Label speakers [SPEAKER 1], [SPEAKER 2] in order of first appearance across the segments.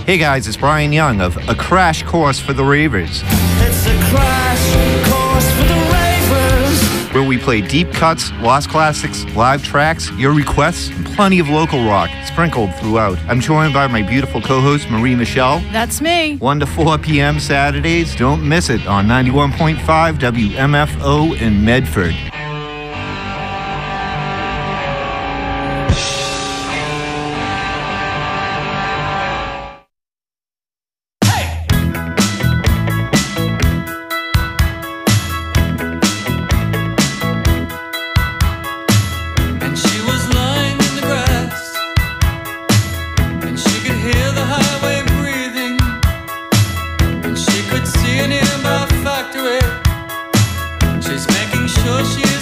[SPEAKER 1] Hey guys, it's Brian Young of A Crash Course for the Ravers.
[SPEAKER 2] It's a crash course for the Ravers,
[SPEAKER 1] where we play deep cuts, lost classics, live tracks, your requests, and plenty of local rock sprinkled throughout. I'm joined by my beautiful co-host, Marie Michelle.
[SPEAKER 3] That's me.
[SPEAKER 1] 1 to 4 p.m. Saturdays. Don't miss it on 91.5 WMFO in Medford.
[SPEAKER 2] She's making sure she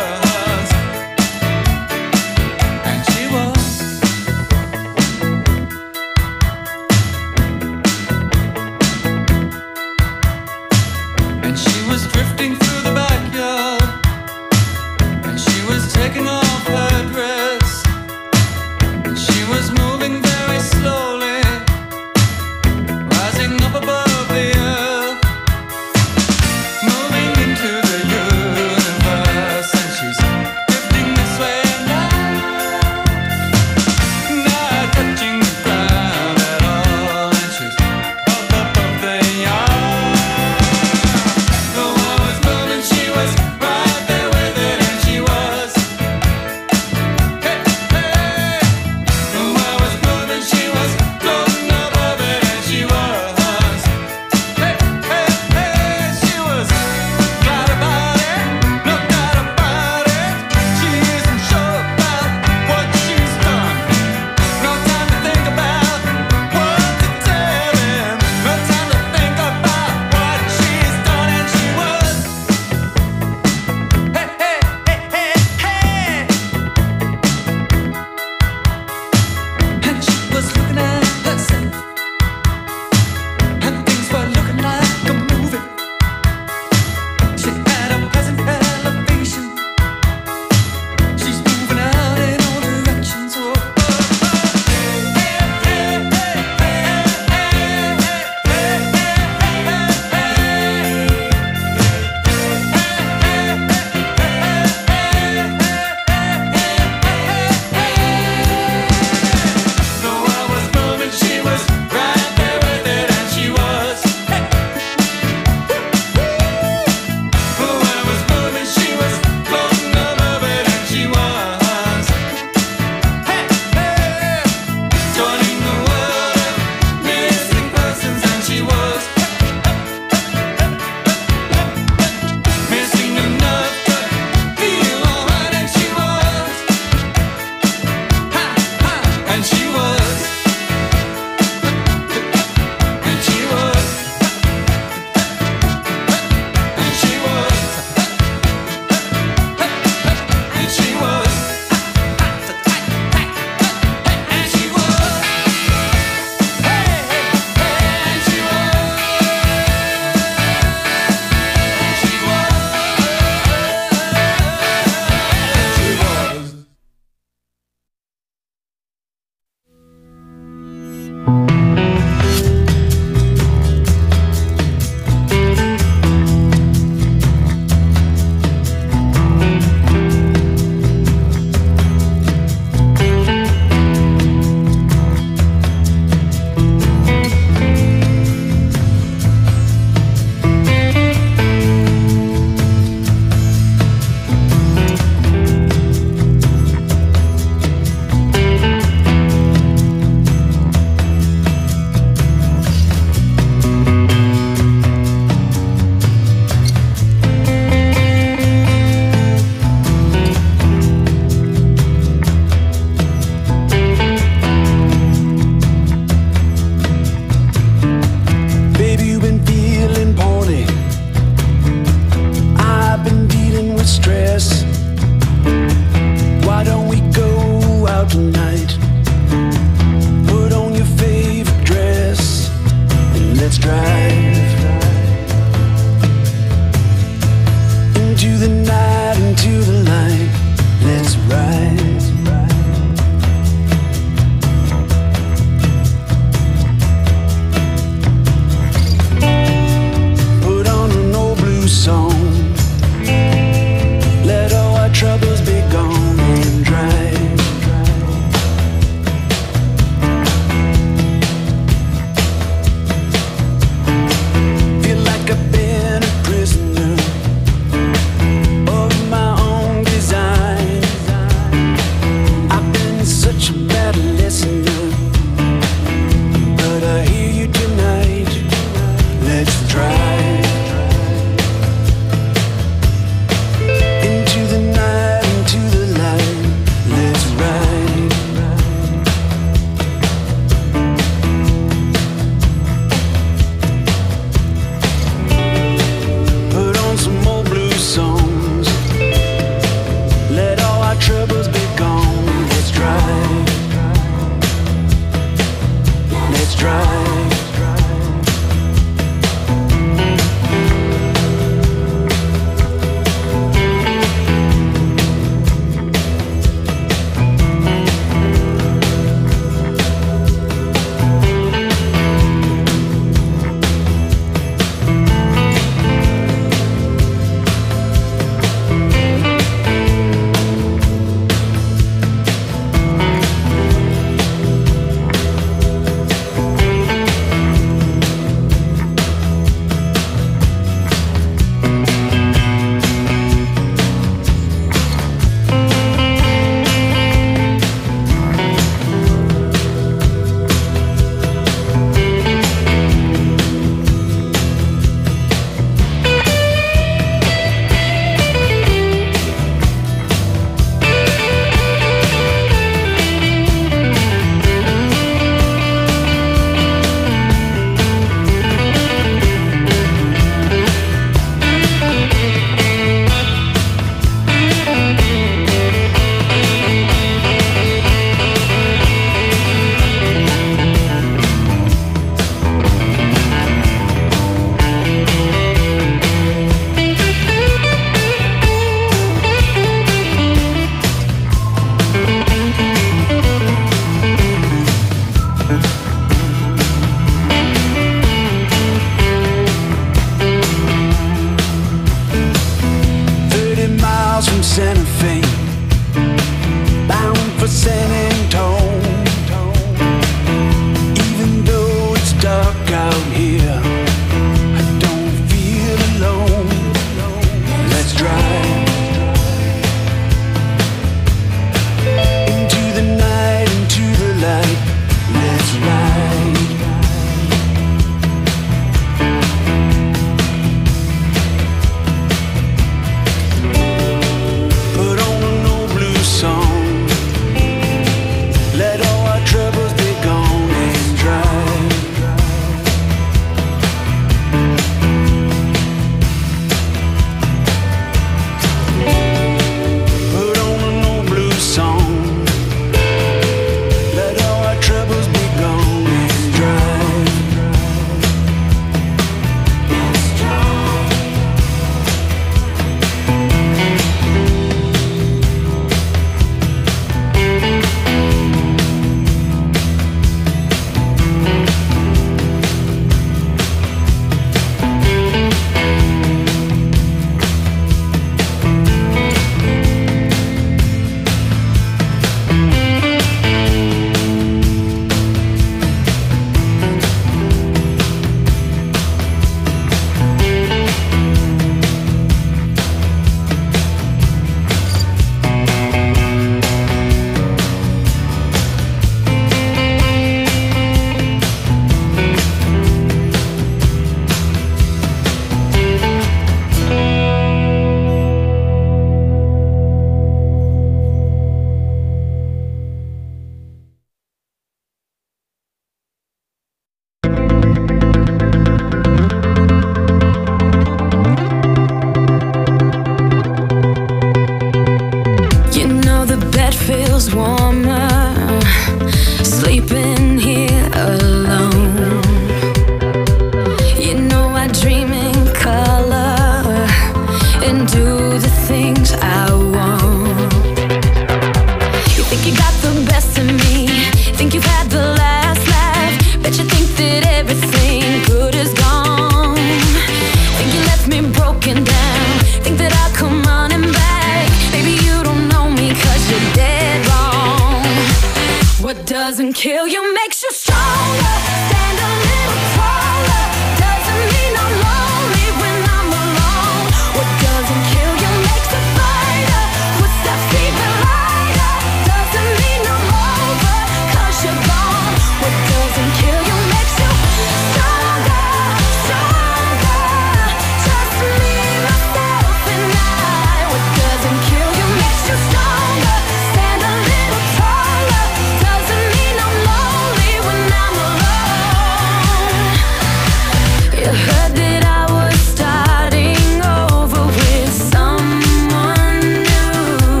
[SPEAKER 3] warmer, sleeping here alone. You know I dream in color and do the things I want. You think you got the best of me, think you've had the last laugh, bet you think that everything good is gone. Think you left me broken down, think that I'll come running back. Baby, you don't know me 'cause you're dead wrong. What doesn't kill you makes you stronger. Stand a little taller. Doesn't mean I'm lonely when I'm alone. What doesn't kill you makes a fighter. Footsteps even lighter. Doesn't mean I'm over 'cause you're gone. What doesn't kill you makes you stronger, stronger. Just me, myself, and I. What doesn't kill you makes you stronger. Stand a little taller. Doesn't mean I'm lonely when I'm alone. You heard that I was starting over with someone new.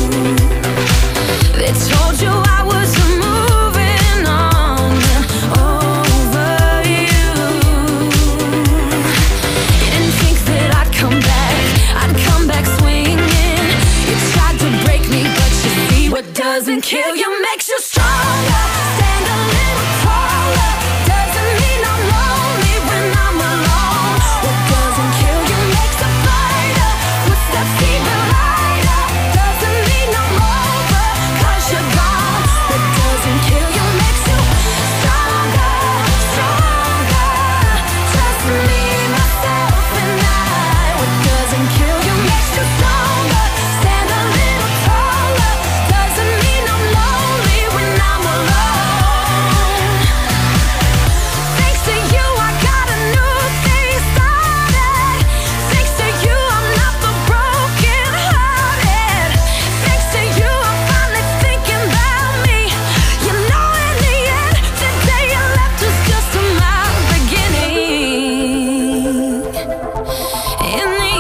[SPEAKER 3] They told you I was moving on over you. You didn't think that I'd come back swinging. You tried to break me, but you see what doesn't kill you makes you stronger. Stand a little taller. Doesn't mean I'm lonely when I'm alone. What doesn't kill you makes a fighter. Footsteps even lighter. Doesn't mean I'm over 'cause you're gone. What doesn't kill you makes you stronger, stronger. Just me, myself, and I. What doesn't kill you makes you stronger. Stand a little taller. Doesn't mean I'm lonely when I'm alone. Thanks to you, I got a new thing started. Thanks to you, I'm not the broken hearted. Thanks to you, I'm finally thinking about me. You know, in the end, the day you left was just my beginning. In the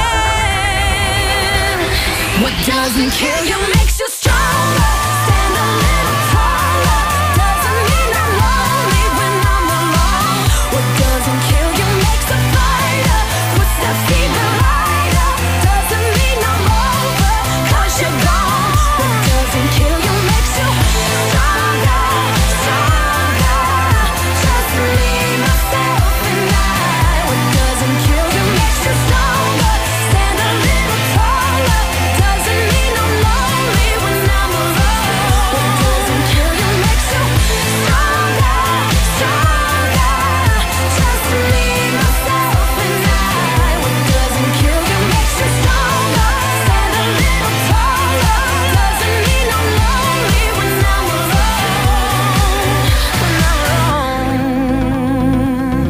[SPEAKER 3] end, what doesn't kill you makes you stronger. Stand a little taller. Doesn't mean I'm lonely when I'm alone. What doesn't kill you makes a fighter. Footsteps even lighter. Doesn't mean I'm over 'cause you're gone. What doesn't kill you makes you stronger, stronger. Just me, myself, and I. What doesn't kill you makes you stronger. Stand a little taller. Doesn't mean I'm lonely when I'm alone. What doesn't kill you makes you stronger, stronger. Just me, myself, and I. What doesn't kill you makes you stronger. Stand a little taller. Doesn't mean I'm lonely when I'm alone. When I'm alone.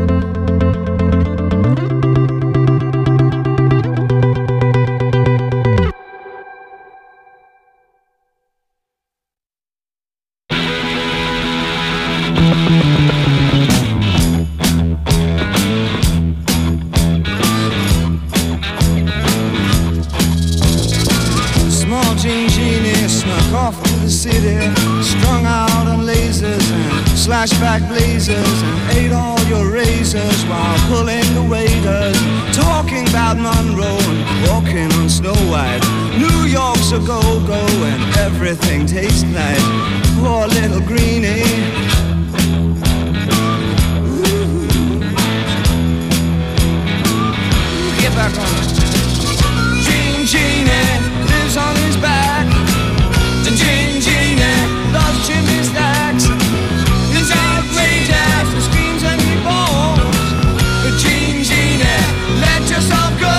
[SPEAKER 4] Small Jean Genie snuck off to the city, strung out on lasers and slashback blazers, and ate all your razors while pulling the waiters, talking about Monroe and walking on Snow White. New York's a go-go and everything tastes nice. Poor little greenie. Get back on it. Jean Genie lives on his back. And Jean Genie loves chimney stacks. It's outrageous, it screams and he bones. But Jean Genie, let yourself go.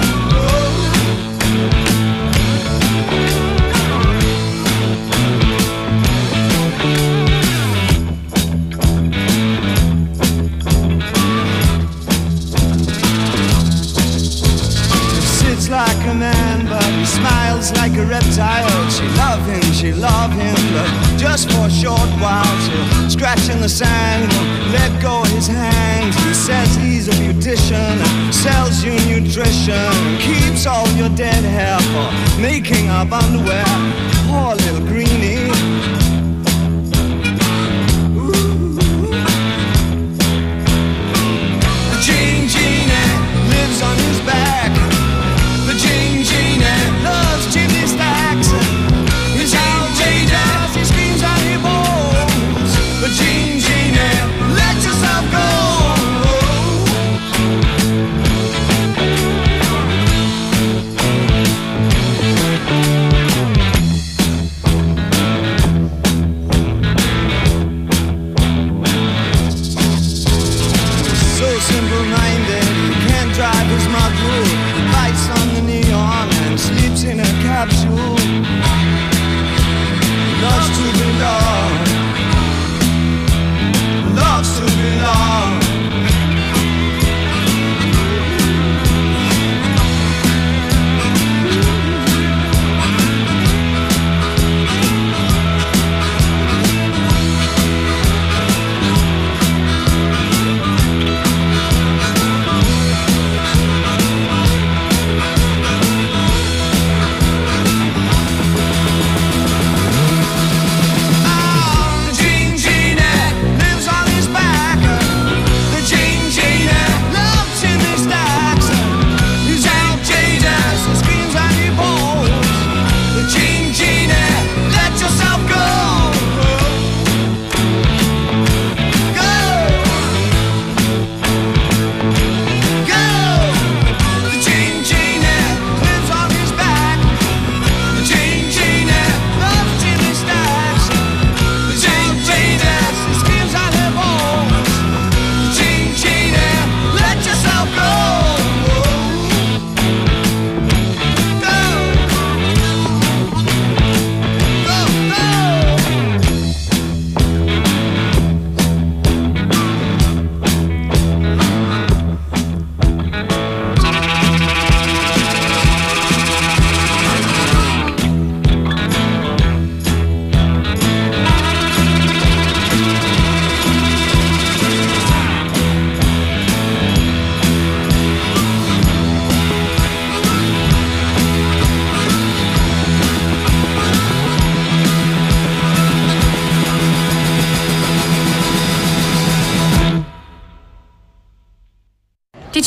[SPEAKER 4] Like a man, but he smiles like a reptile. She love him, but just for a short while. She'll scratch in the sand, won't let go of his hand. He says he's a beautician and sells you nutrition, keeps all your dead hair for making up underwear. Poor little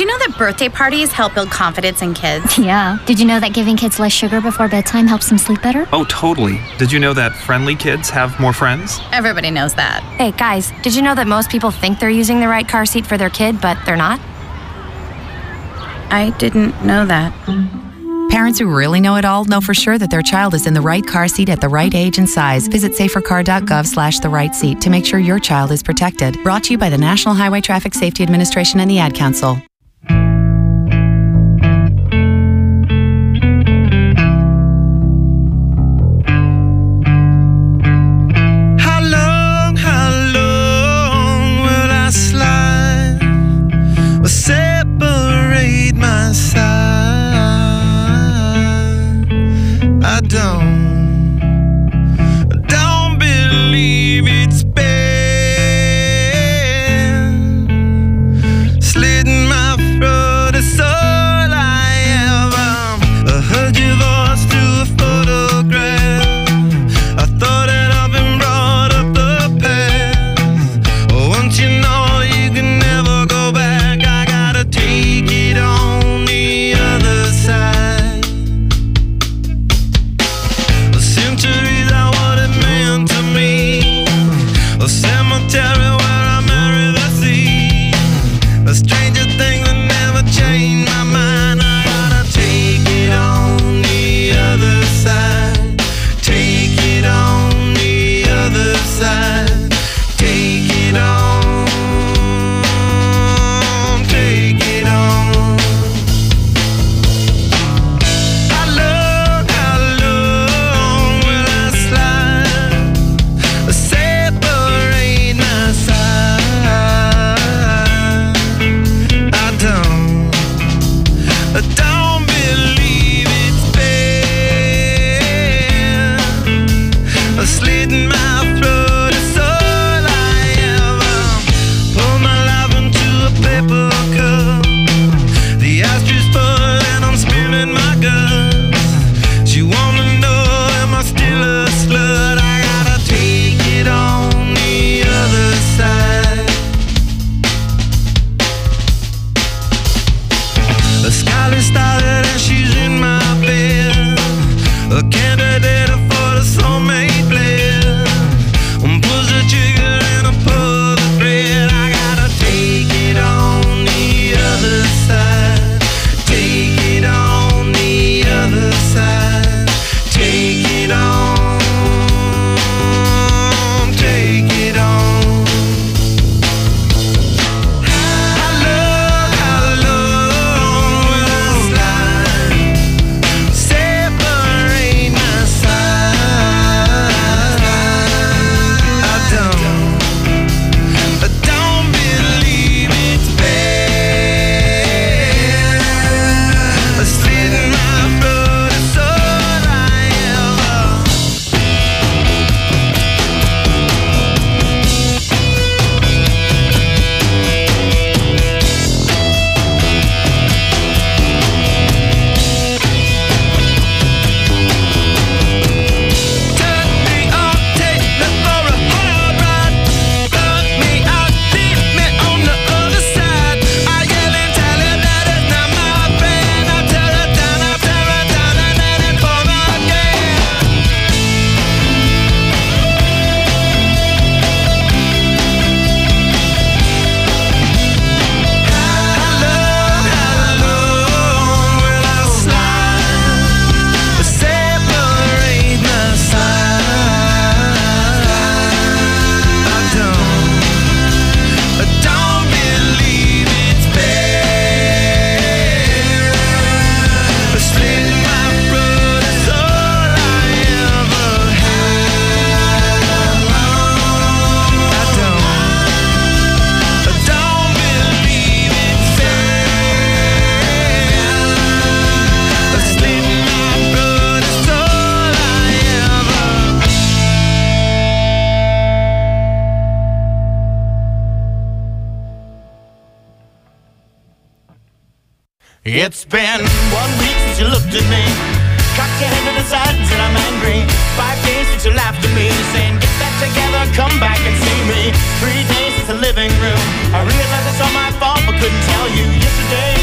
[SPEAKER 5] you know that birthday parties help build confidence in kids?
[SPEAKER 6] Yeah. Did you know that giving kids less sugar before bedtime helps them sleep better?
[SPEAKER 7] Oh, totally. Did you know that friendly kids have more friends?
[SPEAKER 5] Everybody knows that.
[SPEAKER 8] Hey, guys, did you know that most people think they're using the right car seat for their kid, but they're not?
[SPEAKER 5] I didn't know that.
[SPEAKER 9] Parents who really know it all know for sure that their child is in the right car seat at the right age and size. Visit safercar.gov/the right seat to make sure your child is protected. Brought to you by the National Highway Traffic Safety Administration and the Ad Council.
[SPEAKER 2] How long will I slide or separate my side? I don't believe it's been slitting my throat. It's all I have. I heard your voice through a photograph. I thought that I've been brought up the past. Once you know you can never go back, I gotta take it on the other side. Centuries are what it meant to me. A cemetery where I marry the sea. A stranger thing that never changed my mind. I gotta take it on the other side. Take it on the other side. Take it on. Take it on. How long will I slide? Separate my side. I don't believe it's been slitting my throat. It's all I ever pour my life into a paper cup. The ashtray full and I'm spilling my guts. She wanna know, am I still a slut? I gotta take it on the other side. A skyline started and she's in my bed. A candidate for the soulmate blend. Pulls the trigger and I pull the thread. I gotta take it on the other side. Take it on the other side. Take it on. Take it on. How long will I slide? Separate my side. I don't believe it's been slitting my throat. It's all I ever. Turn me on, take me for a hard ride. Fuck me out, leave me on the other side. I yell and tell her that it's not my friend. I tear her down, and then it fall again. How long will I slide? Separate my side. I don't believe it's been slitting my throat. It's all I ever had. I don't believe it's been slitting my throat. It's all I ever. It's been 1 week since you looked at me. Cocked your head to the side and said I'm angry. 5 days since you laughed at me, saying get that together, come back and see me. 3 days since the living room. I realized it's all my fault but couldn't tell you yesterday.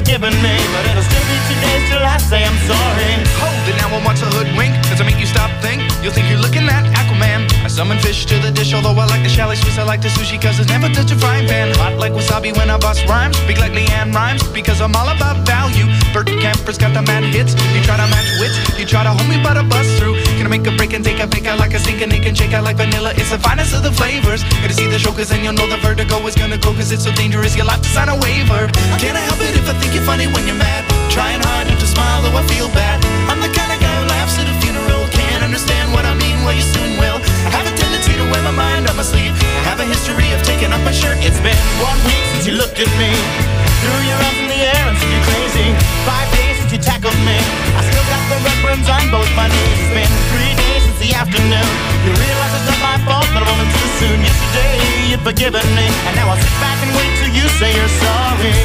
[SPEAKER 2] forgiven me, but it'll still be 2 days till I say I'm sorry.
[SPEAKER 10] Hold it now and watch a hoodwink. Does it make you stop think? You'll think you're looking at Aquaman. I summon fish to the dish, although I like the chalet Swiss. I like the sushi cause it's never touch a frying pan. Hot like wasabi when I bust rhymes. Speak like Leanne Rhymes because I'm all about value. Bert Camper's got the mad hits. You try to match wits, you try to hold me but I bust through. Gonna make a break and take a pick. I like a sink and it can shake. I like vanilla, it's the finest of the flavors. Gotta see the show cause then you'll know the vertigo is gonna go cause it's so dangerous. You'll have to sign a waiver. Can't I help it if I think you're funny when you're mad? Trying hard not to smile though I feel bad. I'm the kind of guy who laughs at a funeral. Can't understand what I mean, well you soon will. I have a tendency to wear my mind on my sleeve. I have a history of taking off my shirt. It's been 1 week since you looked at me. Threw your arms in the air and said you're crazy. 5 days since you tackled me. I still got the red burns on both my knees. It's been 3 days since the afternoon. You realize it's not my fault, but a moment too soon. Yesterday you'd forgiven me, and now I'll sit back and wait till you say you're sorry.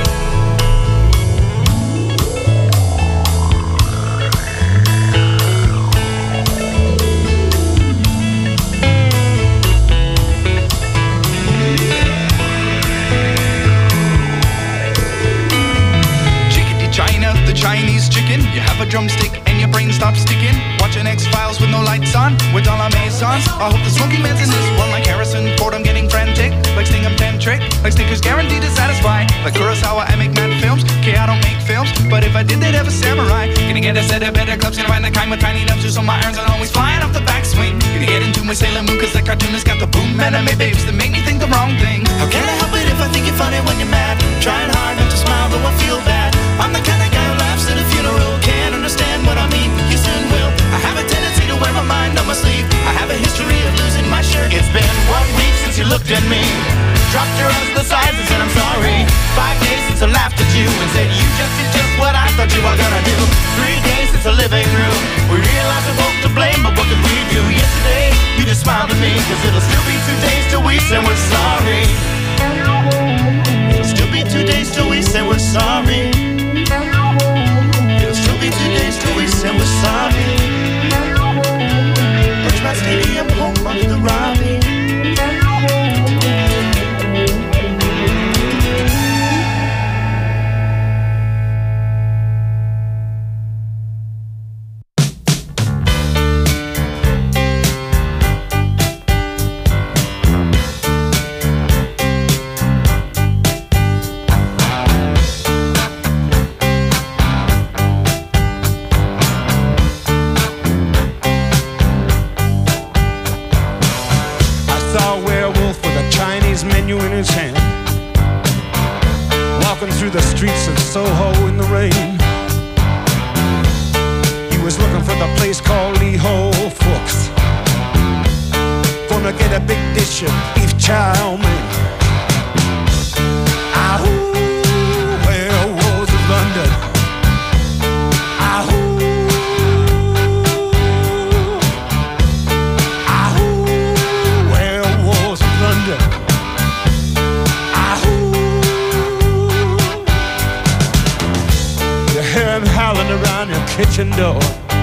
[SPEAKER 10] Chinese chicken, you have a drumstick and your brain stops sticking. Watching X-Files with no lights on, with all our maisons. I hope the smoking man's in this one like Harrison Ford. I'm getting frantic, like Sting I'm tantric, like Snickers guaranteed to satisfy. Like Kurosawa, I make mad films. Okay, I don't make films, but if I did, they'd have a samurai. Gonna get a set of better clubs, gonna find the kind with tiny nubs, so my irons are always flying off the backswing. Gonna get into my Sailor Moon, cause the cartoonist got the boom anime babes that make me think the wrong thing. How can I help it if I think you're funny when you're mad? Trying hard not to smile, though I feel bad. I'm the kind of guy who laughs at a funeral. Can't understand what I mean, you soon will. I have a tendency to wear my mind on my sleeve. I have a history of losing my shirt. It's been 1 week since you looked at me. Dropped your arms to the sides and said I'm sorry. 5 days since I laughed at you and said you just did just what I thought you were gonna do. 3 days since the living room. We realized we're both to blame, but what could we do? Yesterday, you just smiled at me, cause it'll still be 2 days till we say we're sorry. It'll still be 2 days till we say we're sorry. It'll still be 2 days till we say we're sorry. Bridgemont Stadium, home of the Robbie.
[SPEAKER 4] Menu in his hand, walking through the streets of Soho in the rain. He was looking for the place called Lee Ho Fooks. Gonna get a big dish of beef chow mein. Ahoo, werewolves of London. Ahoo. Around your kitchen door.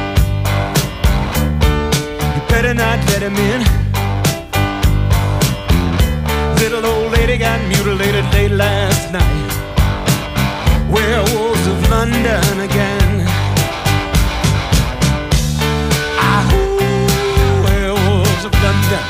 [SPEAKER 4] You better not let him in. Little old lady got mutilated late last night. Werewolves of London again. Ahoo, werewolves of London.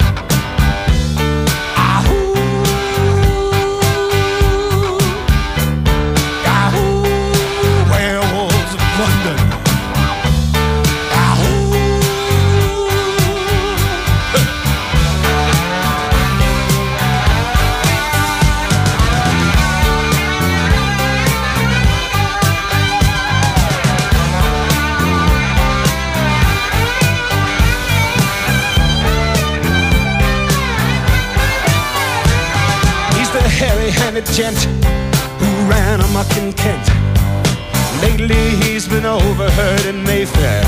[SPEAKER 4] Hairy-handed gent who ran amok in Kent. Lately he's been overheard in Mayfair.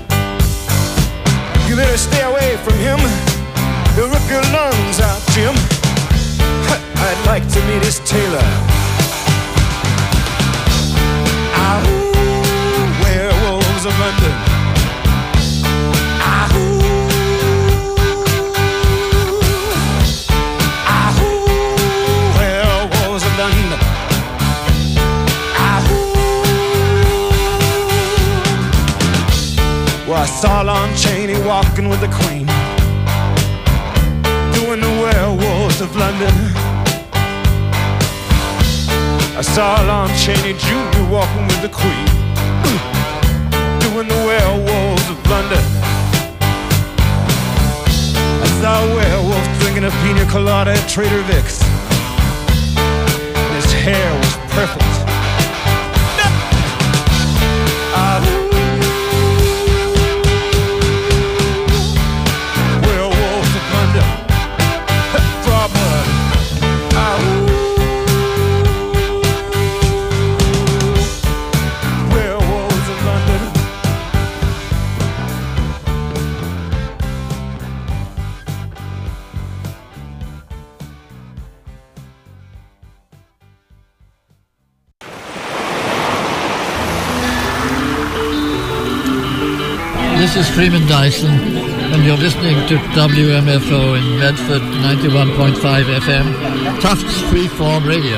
[SPEAKER 4] You better stay away from him. He'll rip your lungs out, Jim. I'd like to meet his tailor. Ahoo, werewolves of London. Ahoo. Ahoo, saw Lon Chaney walking with the Queen, doing the Werewolves of London. I saw Lon Chaney Jr. walking with the Queen, doing the Werewolves of London. I saw a werewolf drinking a pina colada at Trader Vic's. His hair was perfect. Werewolves of London. Draw blood. Werewolves of London.
[SPEAKER 11] This is Freeman Dyson, and you're listening to WMFO in Medford 91.5 FM, Tufts Freeform Radio.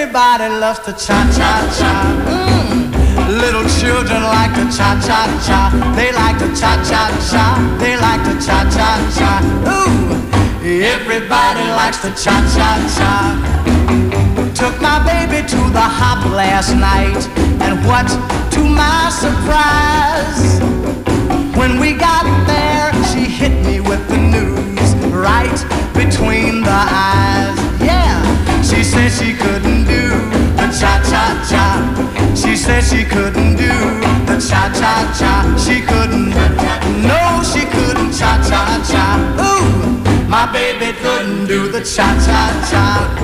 [SPEAKER 4] Everybody loves to cha-cha-cha. Little children like to cha-cha-cha. They like to cha-cha-cha. They like to cha-cha-cha. Ooh, everybody likes to cha-cha-cha. Took my baby to the hop last night, and what to my surprise, when we got there, she hit me with the news right between the eyes. Yeah, she said she couldn't do the cha-cha-cha. She said she couldn't do the cha-cha-cha. She couldn't, no, she couldn't cha-cha-cha. Ooh, my baby couldn't do the cha-cha-cha.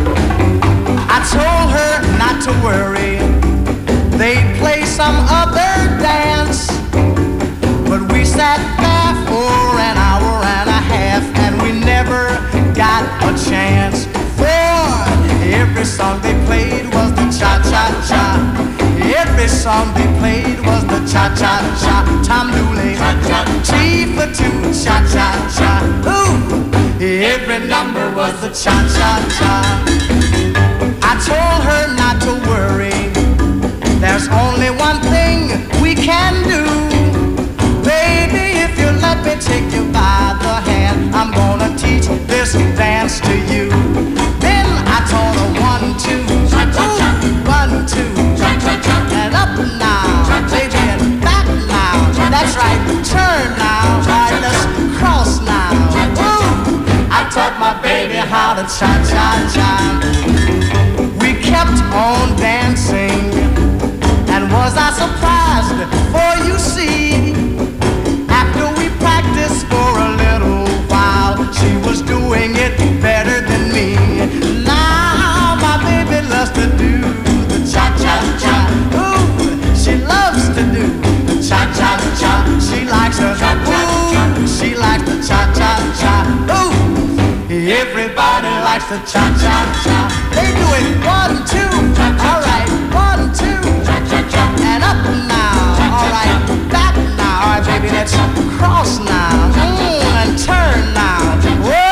[SPEAKER 4] I told her not to worry, they'd play some other dance. But we sat there for an hour and a half, and we never got a chance. For every song they played was the cha-cha-cha. Every song they played was the cha-cha-cha. Tom Dooley, T for two, cha-cha-cha. Ooh, every number was the cha-cha-cha. I told her not to worry, there's only one thing we can do. Baby, if you let me take you by the hand, I'm gonna teach this dance to you. Then I taught her 1, 2, ooh, 1, 2, and up now, baby, and back now. That's right, turn now, right, let's cross now. Ooh, I taught my baby how to cha-cha-cha. We kept on dancing, and was I surprised? For you see, after we practiced for a little while, she was doing it better than me. Now my baby loves to do the cha-cha-cha. Ooh, she loves to do the cha-cha-cha. She likes her, ooh, she likes the cha-cha-cha. Ooh, everybody likes the cha-cha-cha. They do it 1, 2, all right, 1, 2, and up now, all right, back now, all right, baby, let's cross now, and turn now. Whoa,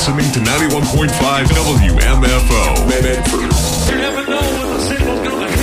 [SPEAKER 12] listening to 91.5 WMFO.
[SPEAKER 13] You never know when the signal's gonna